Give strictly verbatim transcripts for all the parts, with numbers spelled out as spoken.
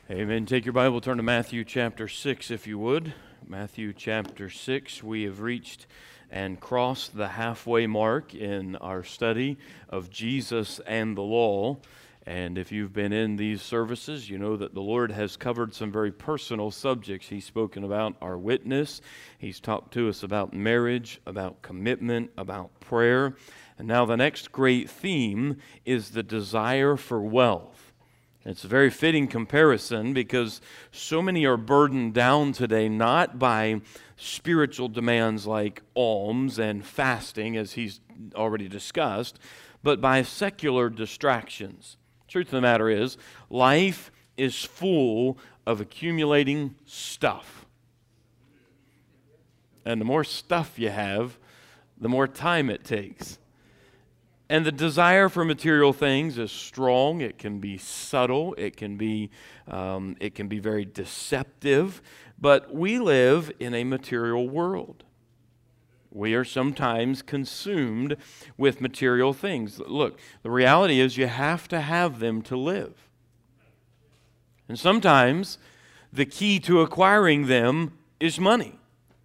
Amen. Take your Bible, turn to Matthew chapter six, if you would. Matthew chapter six. We have reached and crossed the halfway mark in our study of Jesus and the law. And if you've been in these services, you know that the Lord has covered some very personal subjects. He's spoken about our witness. He's talked to us about marriage, about commitment, about prayer. And now the next great theme is the desire for wealth. It's a very fitting comparison because so many are burdened down today not by spiritual demands like alms and fasting, as he's already discussed, but by secular distractions. Truth of the matter is, life is full of accumulating stuff. And the more stuff you have, the more time it takes. And the desire for material things is strong. It can be subtle. It can be, um, it can be very deceptive. But we live in a material world. We are sometimes consumed with material things. Look, the reality is you have to have them to live. And sometimes the key to acquiring them is money.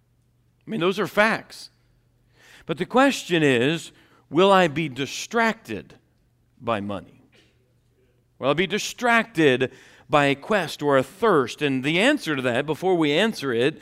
I mean, those are facts. But the question is, will I be distracted by money? Will I be distracted by a quest or a thirst? And the answer to that, before we answer it,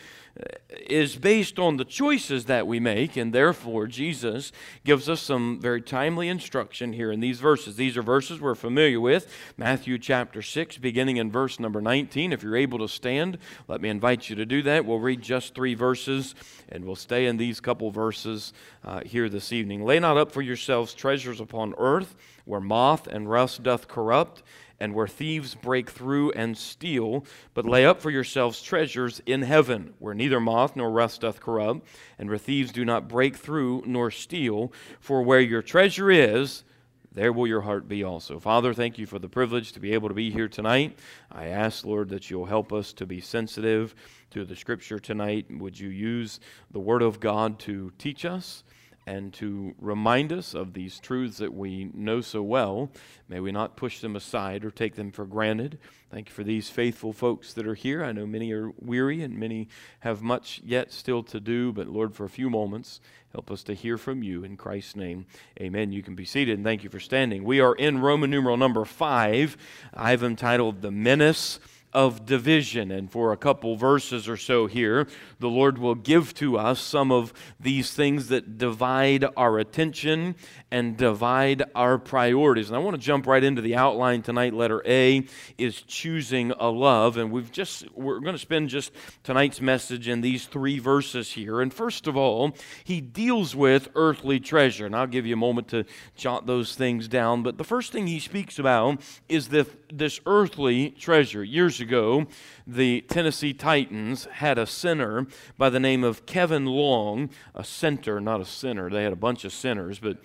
is based on the choices that we make, and therefore Jesus gives us some very timely instruction here in these verses. These are verses we're familiar with. Matthew chapter six, beginning in verse number nineteen. If you're able to stand, let me invite you to do that. We'll read just three verses, and we'll stay in these couple verses uh, here this evening. Lay not up for yourselves treasures upon earth, where moth and rust doth corrupt, and where thieves break through and steal, but lay up for yourselves treasures in heaven, where neither moth nor rust doth corrupt, and where thieves do not break through nor steal. For where your treasure is, there will your heart be also. Father, thank you for the privilege to be able to be here tonight. I ask, Lord, that you'll help us to be sensitive to the Scripture tonight. Would you use the Word of God to teach us and to remind us of these truths that we know so well? May we not push them aside or take them for granted. Thank you for these faithful folks that are here. I know many are weary and many have much yet still to do, but Lord, for a few moments, help us to hear from you in Christ's name. Amen. You can be seated, and thank you for standing. We are in Roman numeral number five. I've entitled The Menace of Division, and for a couple verses or so here, the Lord will give to us some of these things that divide our attention and divide our priorities. And I want to jump right into the outline tonight. Letter A is choosing a love, and we've just we're going to spend just tonight's message in these three verses here. And first of all, he deals with earthly treasure, and I'll give you a moment to jot those things down. But the first thing he speaks about is this, this earthly treasure. Years ago ago, the Tennessee Titans had a center by the name of Kevin Long, a center, not a center. They had a bunch of centers, but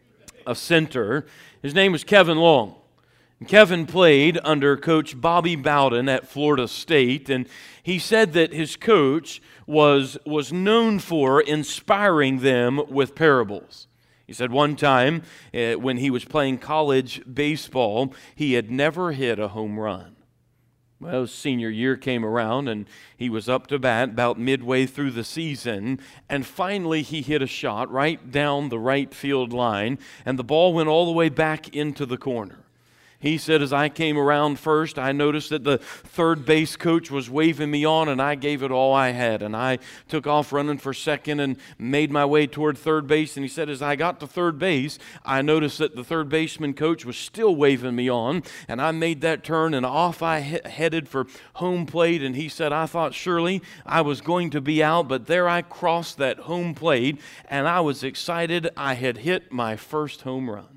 a center. His name was Kevin Long. And Kevin played under Coach Bobby Bowden at Florida State, and he said that his coach was, was known for inspiring them with parables. He said one time uh, when he was playing college baseball, he had never hit a home run. Well, his senior year came around, and he was up to bat about midway through the season, and finally he hit a shot right down the right field line, and the ball went all the way back into the corner. He said, as I came around first, I noticed that the third base coach was waving me on, and I gave it all I had. And I took off running for second and made my way toward third base. And he said, as I got to third base, I noticed that the third baseman coach was still waving me on. And I made that turn, and off I he- headed for home plate. And he said, I thought surely I was going to be out, but there I crossed that home plate, and I was excited. I had hit my first home run.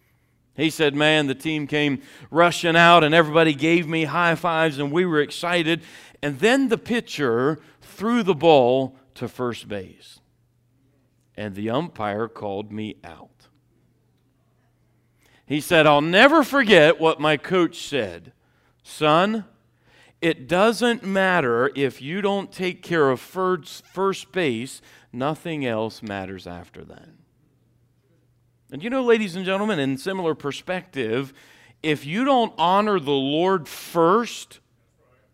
He said, man, the team came rushing out and everybody gave me high fives and we were excited. And then the pitcher threw the ball to first base. And the umpire called me out. He said, I'll never forget what my coach said. Son, it doesn't matter if you don't take care of first, first base, nothing else matters after that. And you know, ladies and gentlemen, in similar perspective, if you don't honor the Lord first,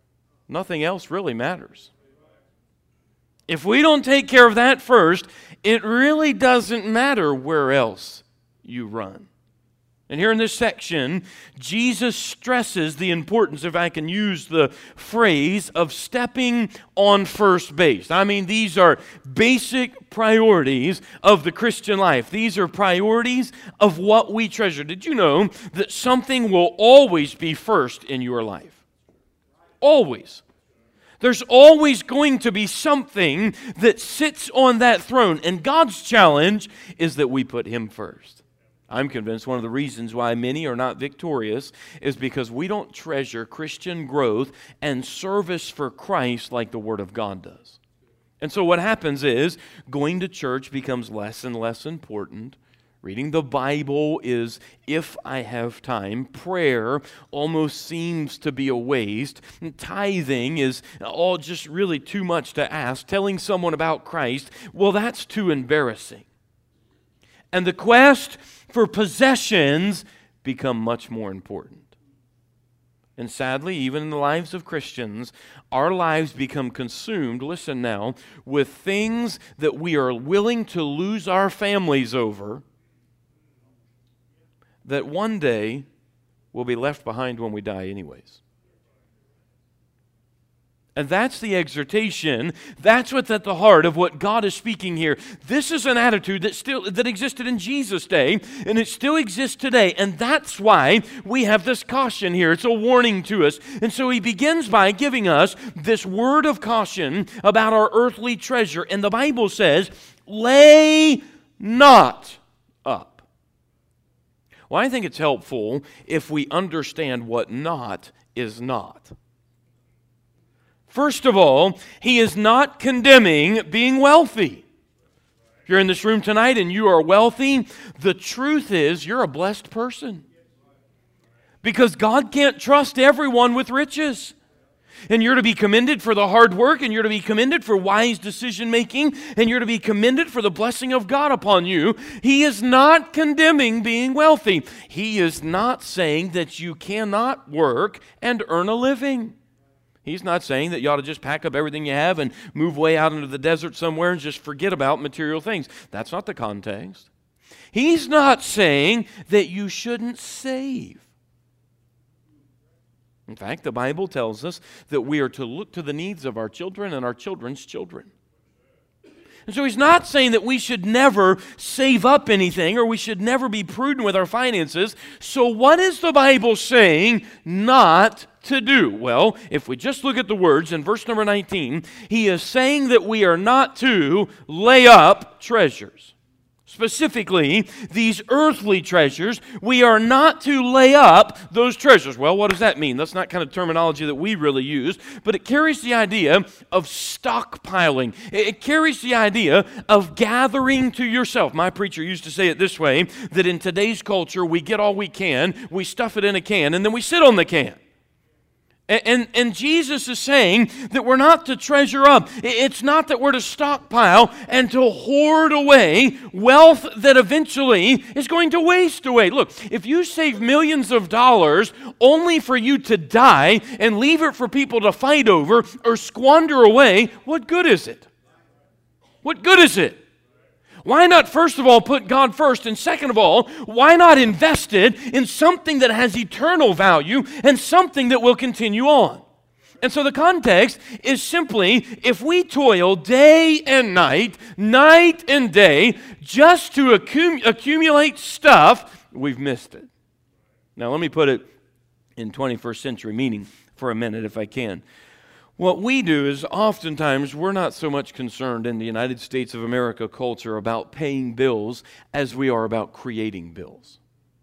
nothing else really matters. If we don't take care of that first, it really doesn't matter where else you run. And here in this section, Jesus stresses the importance, if I can use the phrase, of stepping on first base. I mean, these are basic priorities of the Christian life. These are priorities of what we treasure. Did you know that something will always be first in your life? Always. There's always going to be something that sits on that throne. And God's challenge is that we put Him first. I'm convinced one of the reasons why many are not victorious is because we don't treasure Christian growth and service for Christ like the Word of God does. And so what happens is going to church becomes less and less important. Reading the Bible is, if I have time. Prayer almost seems to be a waste. Tithing is all just really too much to ask. Telling someone about Christ, well, that's too embarrassing. And the quest for possessions become much more important. And sadly, even in the lives of Christians, our lives become consumed, listen now, with things that we are willing to lose our families over, that one day will be left behind when we die anyways. And that's the exhortation. That's what's at the heart of what God is speaking here. This is an attitude that still that existed in Jesus' day, and it still exists today. And that's why we have this caution here. It's a warning to us. And so he begins by giving us this word of caution about our earthly treasure. And the Bible says, lay not up. Well, I think it's helpful if we understand what not is not. First of all, he is not condemning being wealthy. If you're in this room tonight and you are wealthy, the truth is you're a blessed person. Because God can't trust everyone with riches. And you're to be commended for the hard work, and you're to be commended for wise decision making, and you're to be commended for the blessing of God upon you. He is not condemning being wealthy. He is not saying that you cannot work and earn a living. He's not saying that you ought to just pack up everything you have and move way out into the desert somewhere and just forget about material things. That's not the context. He's not saying that you shouldn't save. In fact, the Bible tells us that we are to look to the needs of our children and our children's children. And so he's not saying that we should never save up anything or we should never be prudent with our finances. So what is the Bible saying not to do? Well, if we just look at the words in verse number nineteen, he is saying that we are not to lay up treasures. Specifically, these earthly treasures, we are not to lay up those treasures. Well, what does that mean? That's not kind of terminology that we really use, but it carries the idea of stockpiling. It carries the idea of gathering to yourself. My preacher used to say it this way, that in today's culture, we get all we can, we stuff it in a can, and then we sit on the can. And, and, and Jesus is saying that we're not to treasure up. It's not that we're to stockpile and to hoard away wealth that eventually is going to waste away. Look, if you save millions of dollars only for you to die and leave it for people to fight over or squander away, what good is it? What good is it? Why not, first of all, put God first? And second of all, why not invest it in something that has eternal value and something that will continue on? And so the context is simply, if we toil day and night, night and day, just to accum- accumulate stuff, we've missed it. Now, let me put it in twenty-first century meaning for a minute, if I can. What we do is oftentimes we're not so much concerned in the United States of America culture about paying bills as we are about creating bills.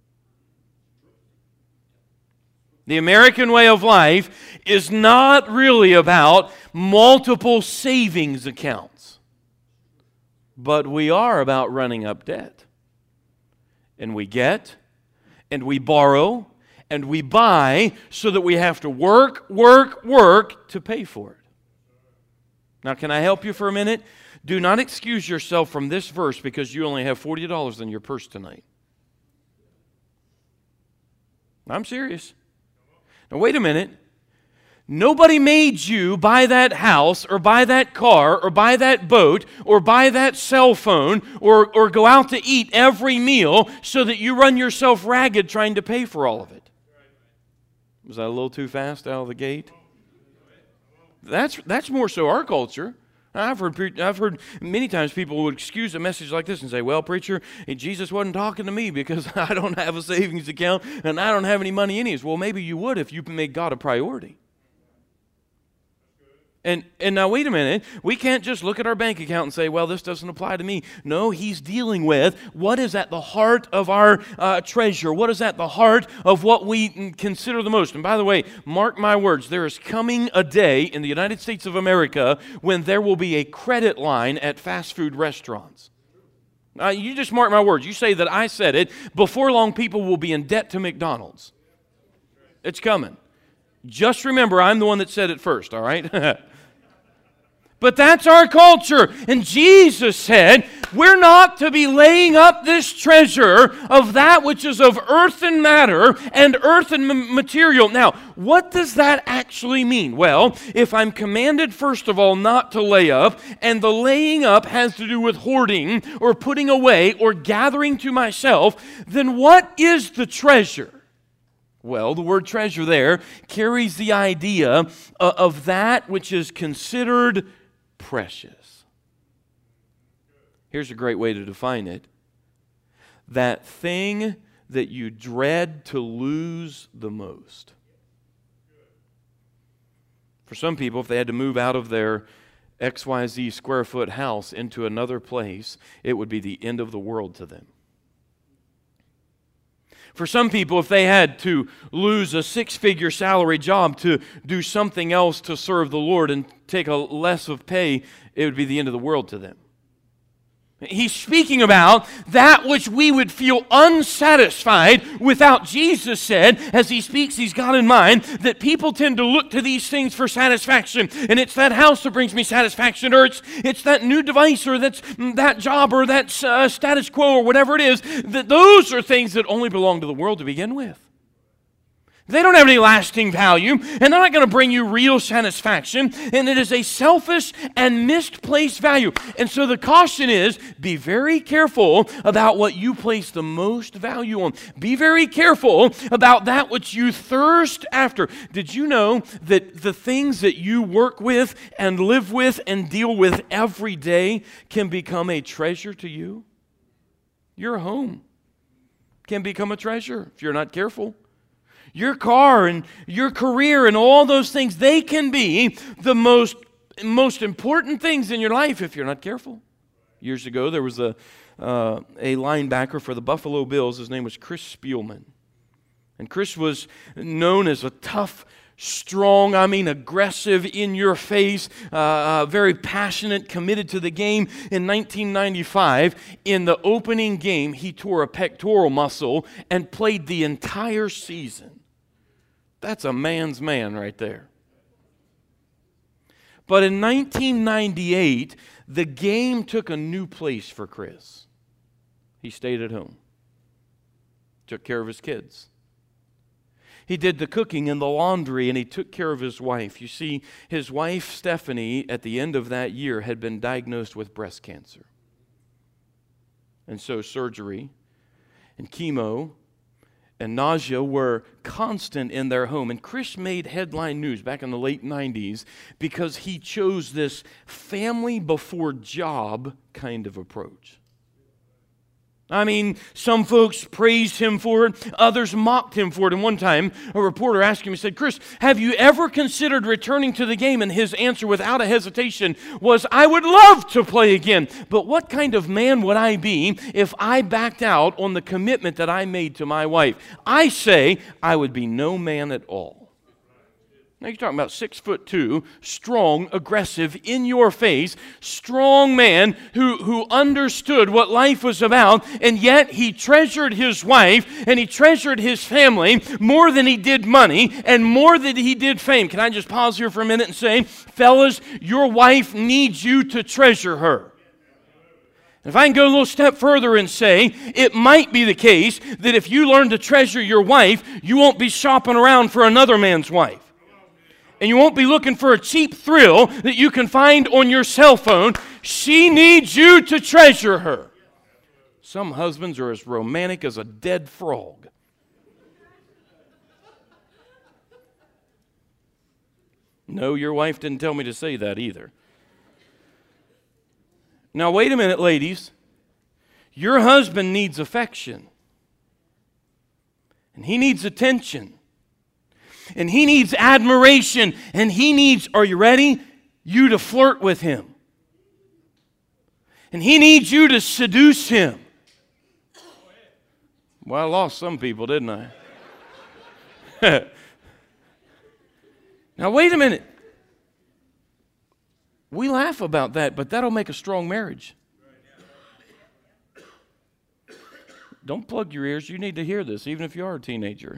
The American way of life is not really about multiple savings accounts, but we are about running up debt. And we get, and we borrow, and we buy so that we have to work, work, work to pay for it. Now, can I help you for a minute? Do not excuse yourself from this verse because you only have forty dollars in your purse tonight. I'm serious. Now, wait a minute. Nobody made you buy that house or buy that car or buy that boat or buy that cell phone or, or go out to eat every meal so that you run yourself ragged trying to pay for all of it. Was that a little too fast out of the gate? That's, that's more so our culture. I've heard, I've heard many times people would excuse a message like this and say, well, preacher, Jesus wasn't talking to me because I don't have a savings account and I don't have any money in it. Well, maybe you would if you made God a priority. And and now wait a minute, we can't just look at our bank account and say, well, this doesn't apply to me. No, he's dealing with what is at the heart of our uh, treasure, what is at the heart of what we consider the most. And by the way, mark my words, there is coming a day in the United States of America when there will be a credit line at fast food restaurants. Uh, you just mark my words. You say that I said it. Before long, people will be in debt to McDonald's. It's coming. Just remember, I'm the one that said it first, all right? But that's our culture. And Jesus said, we're not to be laying up this treasure of that which is of earthen matter and earthen material. Now, what does that actually mean? Well, if I'm commanded, first of all, not to lay up, and the laying up has to do with hoarding or putting away or gathering to myself, then what is the treasure? Well, the word treasure there carries the idea of that which is considered precious. Here's a great way to define it. That thing that you dread to lose the most. For some people, if they had to move out of their X Y Z square foot house into another place, it would be the end of the world to them. For some people, if they had to lose a six-figure salary job to do something else to serve the Lord and take a less of pay, it would be the end of the world to them. He's speaking about that which we would feel unsatisfied without. Jesus said, as he speaks, he's got in mind that people tend to look to these things for satisfaction. And it's that house that brings me satisfaction, or it's, it's that new device, or that's that job, or that uh, status quo, or whatever it is. That those are things that only belong to the world to begin with. They don't have any lasting value, and they're not going to bring you real satisfaction, and it is a selfish and misplaced value. And so the caution is, be very careful about what you place the most value on. Be very careful about that which you thirst after. Did you know that the things that you work with and live with and deal with every day can become a treasure to you? Your home can become a treasure if you're not careful. Your car and your career and all those things, they can be the most, most important things in your life if you're not careful. Years ago, there was a, uh, a linebacker for the Buffalo Bills. His name was Chris Spielman. And Chris was known as a tough, strong, I mean aggressive, in your face, uh, uh, very passionate, committed to the game. In nineteen ninety-five, in the opening game, he tore a pectoral muscle and played the entire season. That's a man's man right there. But in nineteen ninety-eight, the game took a new place for Chris. He stayed at home, took care of his kids. He did the cooking and the laundry, and he took care of his wife. You see, his wife, Stephanie, at the end of that year, had been diagnosed with breast cancer. And so surgery and chemo and nausea were constant in their home. And Chris made headline news back in the late nineties because he chose this family before job kind of approach. I mean, some folks praised him for it, others mocked him for it. And one time, a reporter asked him, he said, Chris, have you ever considered returning to the game? And his answer, without a hesitation, was, I would love to play again. But what kind of man would I be if I backed out on the commitment that I made to my wife? I say, I would be no man at all. Now you're talking about six foot two, strong, aggressive, in your face, strong man who, who understood what life was about, and yet he treasured his wife and he treasured his family more than he did money and more than he did fame. Can I just pause here for a minute and say, fellas, your wife needs you to treasure her. If I can go a little step further and say, it might be the case that if you learn to treasure your wife, you won't be shopping around for another man's wife. And you won't be looking for a cheap thrill that you can find on your cell phone. She needs you to treasure her. Some husbands are as romantic as a dead frog. No, your wife didn't tell me to say that either. Now, wait a minute, ladies. Your husband needs affection. And he needs attention. And he needs admiration. And he needs, are you ready? You to flirt with him. And he needs you to seduce him. Well, I lost some people, didn't I? Now, wait a minute. We laugh about that, but that'll make a strong marriage. Don't plug your ears. You need to hear this, even if you are a teenager.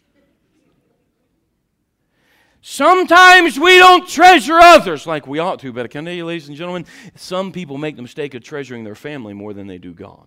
Sometimes we don't treasure others like we ought to, but can I tell you, ladies and gentlemen, some people make the mistake of treasuring their family more than they do God.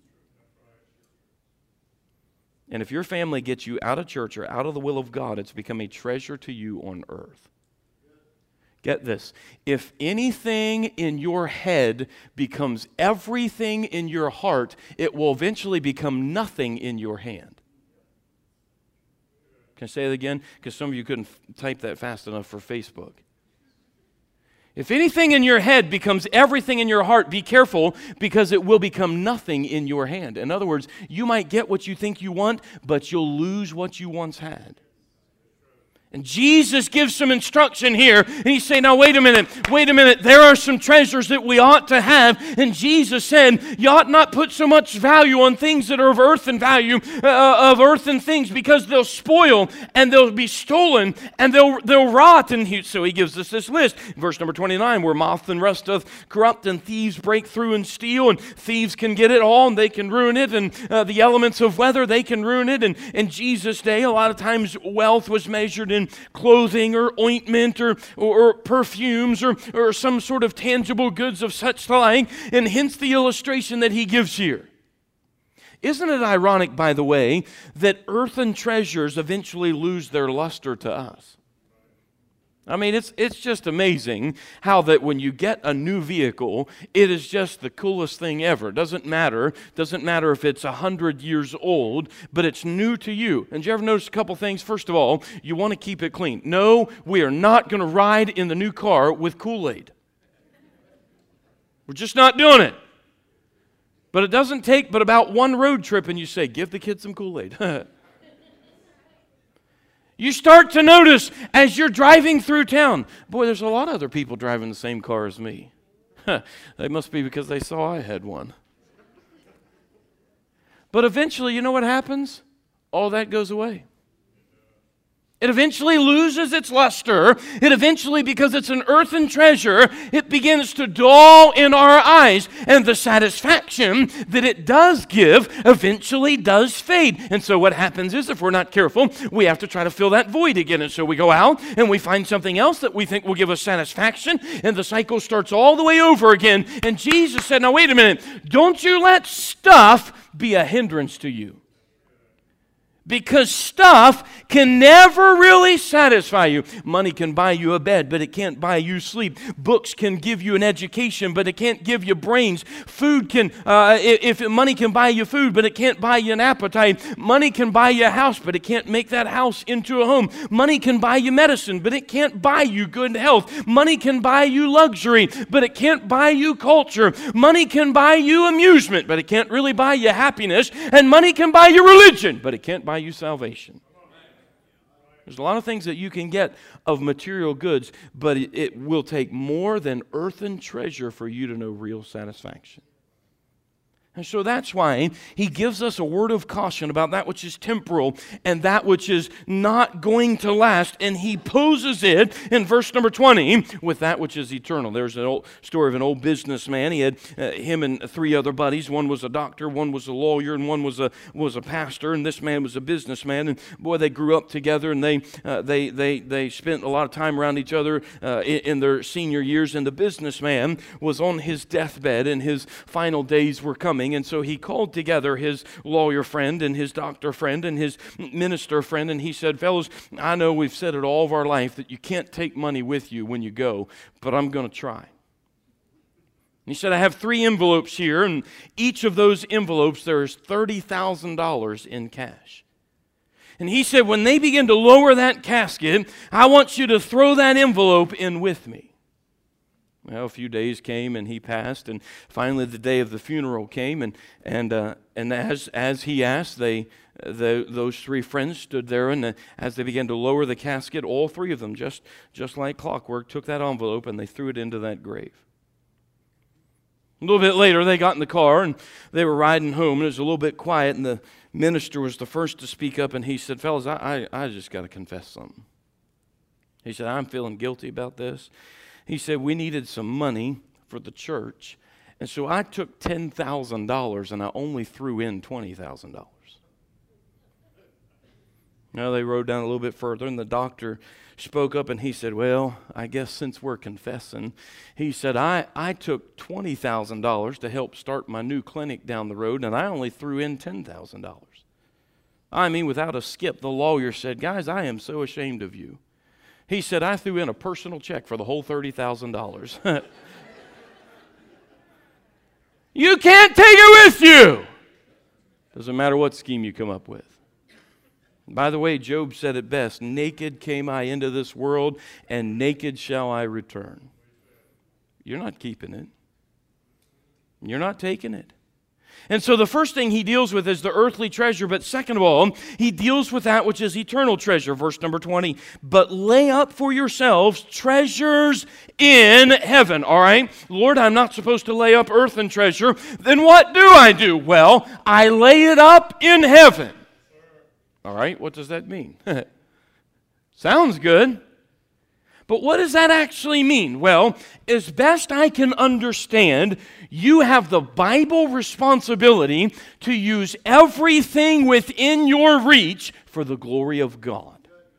And if your family gets you out of church or out of the will of God, it's become a treasure to you on earth. Get this. If anything in your head becomes everything in your heart, it will eventually become nothing in your hand. Can I say it again? Because some of you couldn't f- type that fast enough for Facebook. If anything in your head becomes everything in your heart, be careful, because it will become nothing in your hand. In other words, you might get what you think you want, but you'll lose what you once had. And Jesus gives some instruction here, and he's saying, now wait a minute, wait a minute, there are some treasures that we ought to have, and Jesus said, you ought not put so much value on things that are of earth and value, uh, of earthen things, because they'll spoil, and they'll be stolen, and they'll they'll rot. And he, so he gives us this list. Verse number twenty-nine, where moth and rust doth corrupt, and thieves break through and steal, and thieves can get it all, and they can ruin it, and uh, the elements of weather, they can ruin it. And in Jesus' day, a lot of times wealth was measured in clothing or ointment or, or, or perfumes or, or some sort of tangible goods of such like, and hence the illustration that he gives here. Isn't it ironic, by the way, that earthen treasures eventually lose their luster to us? I mean, it's it's just amazing how that when you get a new vehicle, it is just the coolest thing ever. Doesn't matter. Doesn't matter if it's a hundred years old, but it's new to you. And did you ever notice a couple things? First of all, you want to keep it clean. No, we are not going to ride in the new car with Kool-Aid. We're just not doing it. But it doesn't take but about one road trip and you say, give the kids some Kool-Aid. You start to notice as you're driving through town, boy, there's a lot of other people driving the same car as me. They must be because they saw I had one. But eventually, you know what happens? All that goes away. It eventually loses its luster. It eventually, because it's an earthen treasure, it begins to dull in our eyes. And the satisfaction that it does give eventually does fade. And so what happens is, if we're not careful, we have to try to fill that void again. And so we go out and we find something else that we think will give us satisfaction. And the cycle starts all the way over again. And Jesus said, now wait a minute. Don't you let stuff be a hindrance to you. Because stuff can never really satisfy you. Money can buy you a bed, but it can't buy you sleep. Books can give you an education, but it can't give you brains. Food can, uh, if money can buy you food, but it can't buy you an appetite. Money can buy you a house, but it can't make that house into a home. Money can buy you medicine, but it can't buy you good health. Money can buy you luxury, but it can't buy you culture. Money can buy you amusement, but it can't really buy you happiness. And money can buy you religion, but it can't buy you salvation. There's a lot of things that you can get of material goods, but it, it will take more than earthen treasure for you to know real satisfaction. And so that's why he gives us a word of caution about that which is temporal and that which is not going to last. And he poses it in verse number twenty with that which is eternal. There's an old story of an old businessman. He had uh, him and three other buddies. One was a doctor, one was a lawyer, and one was a was a pastor. And this man was a businessman. And boy, they grew up together, and they uh, they they they spent a lot of time around each other uh, in, in their senior years. And the businessman was on his deathbed, and his final days were coming. trying. And so he called together his lawyer friend and his doctor friend and his minister friend, and he said, fellows, I know we've said it all of our life that you can't take money with you when you go, but I'm going to try. He said, I have three envelopes here, and each of those envelopes there's thirty thousand dollars in cash. And he said, when they begin to lower that casket, I want you to throw that envelope in with me. Well, a few days came and he passed, and finally the day of the funeral came, and and uh, and as as he asked, they the, those three friends stood there, and uh, as they began to lower the casket, all three of them, just just like clockwork, took that envelope and they threw it into that grave. A little bit later, they got in the car and they were riding home, and it was a little bit quiet, and the minister was the first to speak up, and he said, fellas, I, I, I just got to confess something. He said, I'm feeling guilty about this. He said, we needed some money for the church, and so I took ten thousand dollars and I only threw in twenty thousand dollars. Now they rode down a little bit further, and the doctor spoke up and he said, well, I guess since we're confessing, he said, I, I took twenty thousand dollars to help start my new clinic down the road, and I only threw in ten thousand dollars. I mean, without a skip, the lawyer said, guys, I am so ashamed of you. He said, I threw in a personal check for the whole thirty thousand dollars. You can't take it with you. Doesn't matter what scheme you come up with. By the way, Job said it best, naked came I into this world, and naked shall I return. You're not keeping it. You're not taking it. And so the first thing he deals with is the earthly treasure, but second of all, he deals with that which is eternal treasure. Verse number twenty, but lay up for yourselves treasures in heaven. All right, Lord, I'm not supposed to lay up earthen treasure. Then what do I do? Well, I lay it up in heaven. All right, what does that mean? Sounds good. But what does that actually mean? Well, as best I can understand, you have the Bible responsibility to use everything within your reach for the glory of God.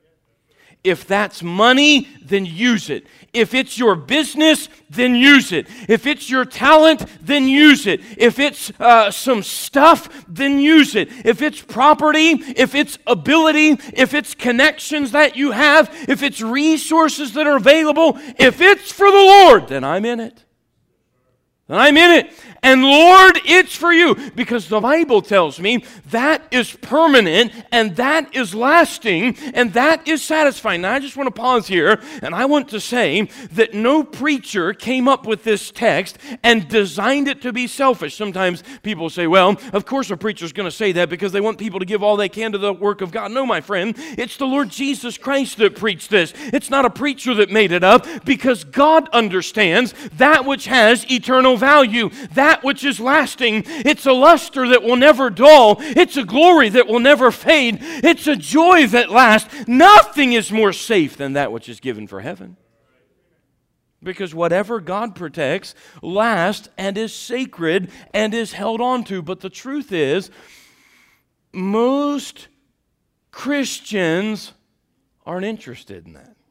If that's money, then use it. If it's your business, then use it. If it's your talent, then use it. If it's uh, some stuff, then use it. If it's property, if it's ability, if it's connections that you have, if it's resources that are available, if it's for the Lord, then I'm in it. Then I'm in it. And Lord, it's for you. Because the Bible tells me that is permanent and that is lasting and that is satisfying. Now I just want to pause here and I want to say that no preacher came up with this text and designed it to be selfish. Sometimes people say, well, of course a preacher's going to say that because they want people to give all they can to the work of God. No, my friend, it's the Lord Jesus Christ that preached this. It's not a preacher that made it up, because God understands that which has eternal value, that which is lasting. It's a luster that will never dull. It's a glory that will never fade. It's a joy that lasts. Nothing is more safe than that which is given for heaven. Because whatever God protects lasts and is sacred and is held on to. But the truth is, most Christians aren't interested in that.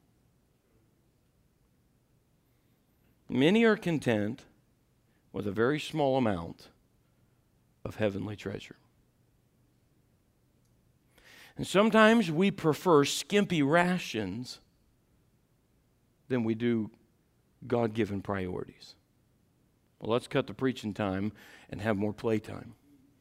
Many are content with a very small amount of heavenly treasure. And sometimes we prefer skimpy rations than we do God-given priorities. Well, let's cut the preaching time and have more playtime.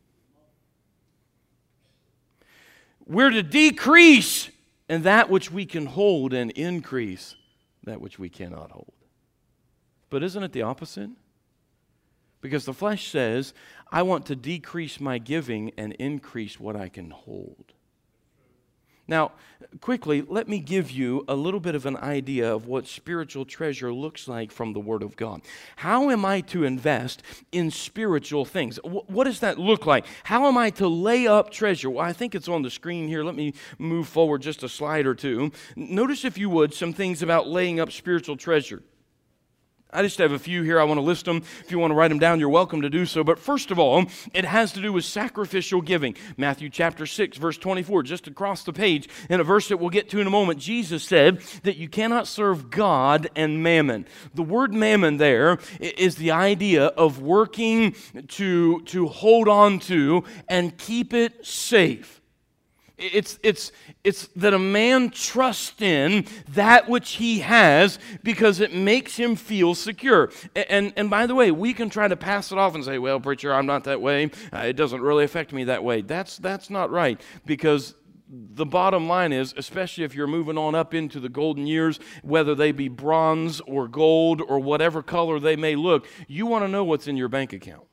We're to decrease in that which we can hold and increase that which we cannot hold. But isn't it the opposite? Because the flesh says, I want to decrease my giving and increase what I can hold. Now, quickly, let me give you a little bit of an idea of what spiritual treasure looks like from the Word of God. How am I to invest in spiritual things? What does that look like? How am I to lay up treasure? Well, I think it's on the screen here. Let me move forward just a slide or two. Notice, if you would, some things about laying up spiritual treasure. I just have a few here. I want to list them. If you want to write them down, you're welcome to do so. But first of all, it has to do with sacrificial giving. Matthew chapter six, verse twenty-four, just across the page, in a verse that we'll get to in a moment, Jesus said that you cannot serve God and mammon. The word mammon there is the idea of working to, to hold on to and keep it safe. It's, it's, it's that a man trusts in that which he has because it makes him feel secure. And, and by the way, we can try to pass it off and say, well, preacher, I'm not that way. Uh, it doesn't really affect me that way. That's, that's not right, because the bottom line is, especially if you're moving on up into the golden years, whether they be bronze or gold or whatever color they may look, you want to know what's in your bank account.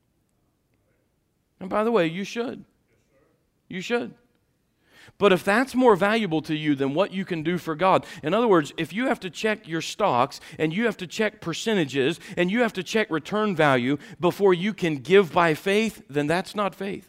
And by the way, you should. You should. But if that's more valuable to you than what you can do for God, in other words, if you have to check your stocks and you have to check percentages and you have to check return value before you can give by faith, then that's not faith.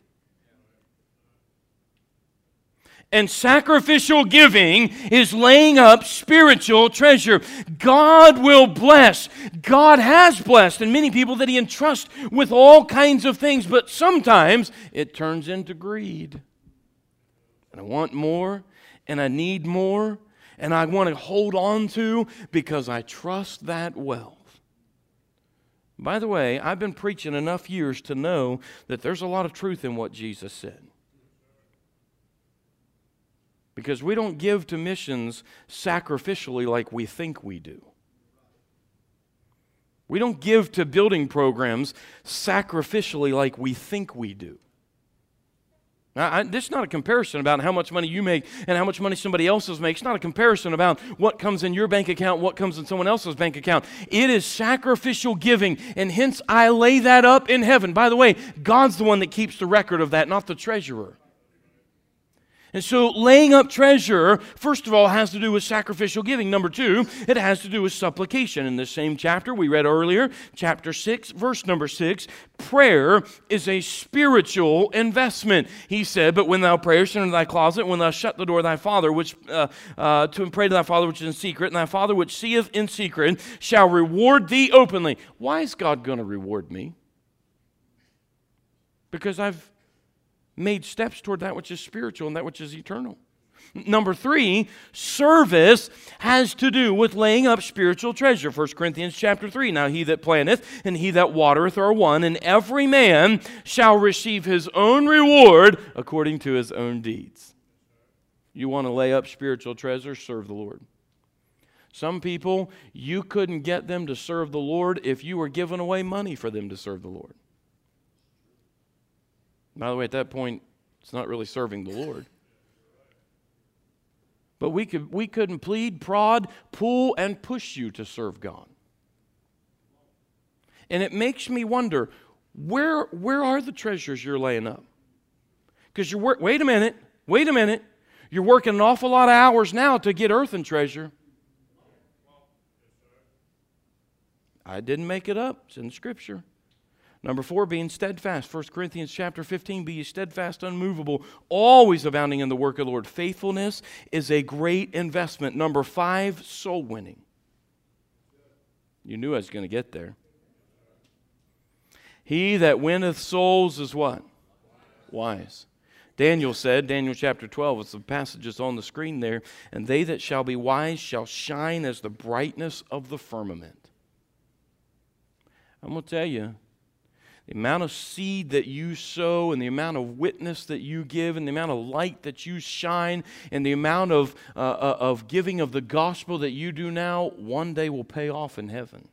And sacrificial giving is laying up spiritual treasure. God will bless. God has blessed, and many people that He entrusts with all kinds of things, but sometimes it turns into greed. And I want more, and I need more, and I want to hold on to because I trust that wealth. By the way, I've been preaching enough years to know that there's a lot of truth in what Jesus said. Because we don't give to missions sacrificially like we think we do. We don't give to building programs sacrificially like we think we do. Now, I, this is not a comparison about how much money you make and how much money somebody else's makes. It's not a comparison about what comes in your bank account, what comes in someone else's bank account. It is sacrificial giving, and hence I lay that up in heaven. By the way, God's the one that keeps the record of that, not the treasurer. And so laying up treasure, first of all, has to do with sacrificial giving. Number two, it has to do with supplication. In this same chapter we read earlier, chapter six, verse number six, prayer is a spiritual investment. He said, but when thou prayest in thy closet, when thou shut the door of thy Father, which uh, uh, to pray to thy Father which is in secret, and thy Father which seeth in secret shall reward thee openly. Why is God going to reward me? Because I've made steps toward that which is spiritual and that which is eternal. Number three, service has to do with laying up spiritual treasure. First Corinthians chapter three, now he that planteth and he that watereth are one, and every man shall receive his own reward according to his own deeds. You want to lay up spiritual treasure? Serve the Lord. Some people, you couldn't get them to serve the Lord if you were giving away money for them to serve the Lord. By the way, at that point, it's not really serving the Lord. But we could we couldn't plead, prod, pull, and push you to serve God. And it makes me wonder, where where are the treasures you're laying up? Because you're work. Wait a minute. Wait a minute. You're working an awful lot of hours now to get earthen treasure. I didn't make it up. It's in Scripture. Number four, being steadfast. First Corinthians chapter fifteen, be ye steadfast, unmovable, always abounding in the work of the Lord. Faithfulness is a great investment. Number five, soul winning. You knew I was going to get there. He that winneth souls is what? Wise. Daniel said, Daniel chapter twelve, it's the passages on the screen there, and they that shall be wise shall shine as the brightness of the firmament. I'm going to tell you, the amount of seed that you sow and the amount of witness that you give and the amount of light that you shine and the amount of, uh, uh, of giving of the gospel that you do now, one day will pay off in heaven.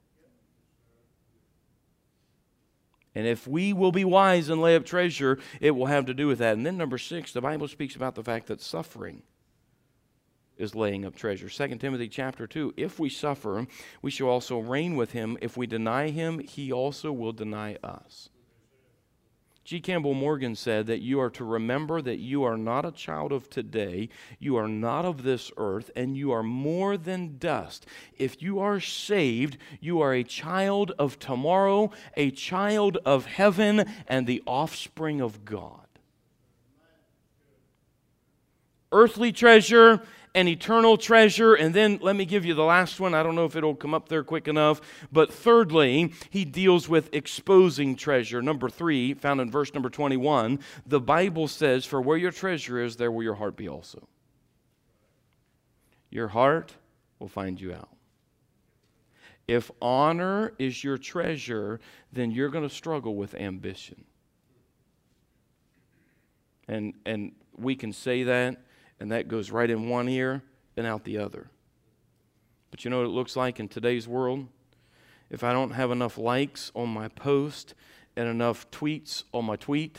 And if we will be wise and lay up treasure, it will have to do with that. And then number six, the Bible speaks about the fact that suffering is laying up treasure. Second Timothy chapter two, if we suffer, we shall also reign with him. If we deny him, he also will deny us. G. Campbell Morgan said that you are to remember that you are not a child of today, you are not of this earth, and you are more than dust. If you are saved, you are a child of tomorrow, a child of heaven, and the offspring of God. Earthly treasure an eternal treasure. And then let me give you the last one. I don't know if it'll come up there quick enough. But thirdly, he deals with exposing treasure. Number three, found in verse number twenty-one, the Bible says, for where your treasure is, there will your heart be also. Your heart will find you out. If honor is your treasure, then you're going to struggle with ambition. And and we can say that, and that goes right in one ear and out the other. But you know what it looks like in today's world? If I don't have enough likes on my post and enough tweets on my tweet,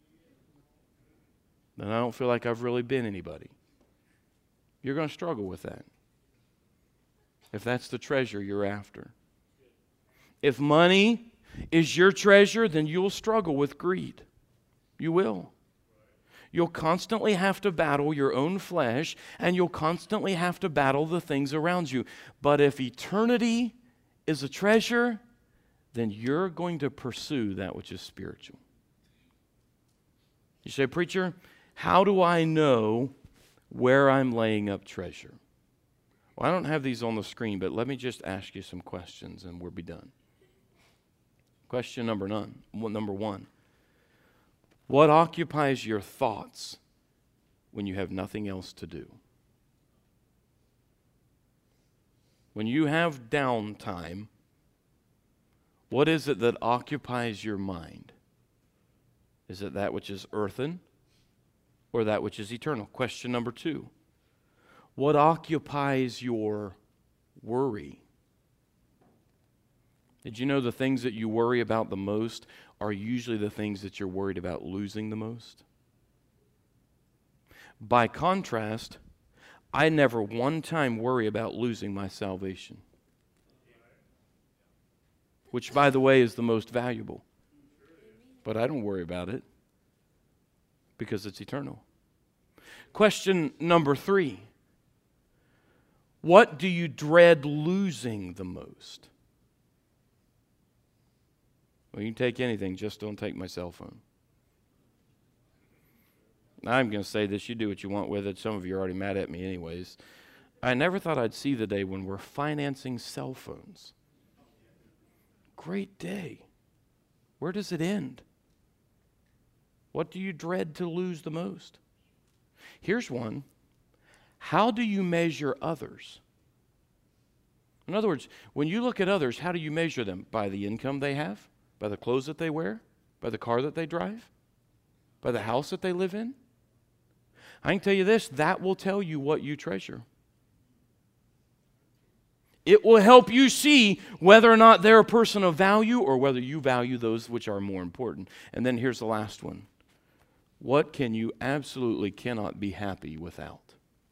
then I don't feel like I've really been anybody. You're going to struggle with that, if that's the treasure you're after. If money is your treasure, then you'll struggle with greed. You will. You'll constantly have to battle your own flesh, and you'll constantly have to battle the things around you. But if eternity is a treasure, then you're going to pursue that which is spiritual. You say, preacher, how do I know where I'm laying up treasure? Well, I don't have these on the screen, but let me just ask you some questions and we'll be done. Question number none, number one. What occupies your thoughts when you have nothing else to do? When you have downtime, what is it that occupies your mind? Is it that which is earthen or that which is eternal? Question number two. What occupies your worry? Did you know the things that you worry about the most are usually the things that you're worried about losing the most? By contrast, I never one time worry about losing my salvation, which, by the way, is the most valuable. But I don't worry about it because it's eternal. Question number three. What do you dread losing the most? Well, you can take anything, just don't take my cell phone. I'm going to say this, you do what you want with it. Some of you are already mad at me anyways. I never thought I'd see the day when we're financing cell phones. Great day. Where does it end? What do you dread to lose the most? Here's one. How do you measure others? In other words, when you look at others, how do you measure them? By the income they have? By the clothes that they wear? By the car that they drive? By the house that they live in? I can tell you this, that will tell you what you treasure. It will help you see whether or not they're a person of value or whether you value those which are more important. And then here's the last one. What can you absolutely cannot be happy without?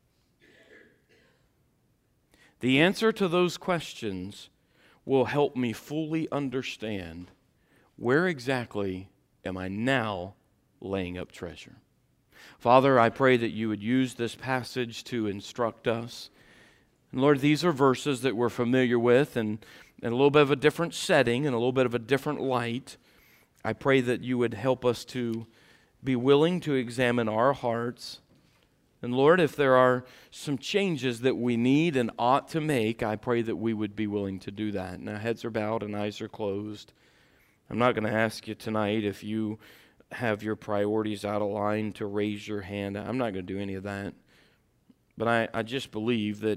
The answer to those questions will help me fully understand where exactly am I now laying up treasure. Father, I pray that you would use this passage to instruct us. And Lord, these are verses that we're familiar with and in a little bit of a different setting and a little bit of a different light. I pray that you would help us to be willing to examine our hearts. And Lord, if there are some changes that we need and ought to make, I pray that we would be willing to do that. Now, heads are bowed and eyes are closed. I'm not going to ask you tonight if you have your priorities out of line to raise your hand. I'm not going to do any of that. But I, I just believe that